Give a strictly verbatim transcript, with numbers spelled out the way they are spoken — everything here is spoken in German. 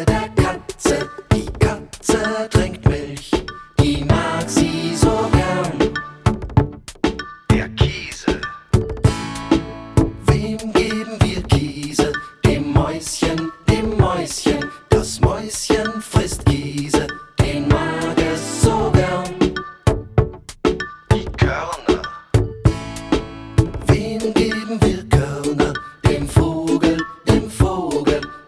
Käse der Katze, die Katze trinkt Milch, die mag sie so gern. Der Kiesel. Wem geben wir Kiese? Dem Mäuschen, dem Mäuschen. Das Mäuschen frisst Kiese, den mag es so gern. Die Körner. Wem geben wir Körner? Dem Vogel, dem Vogel.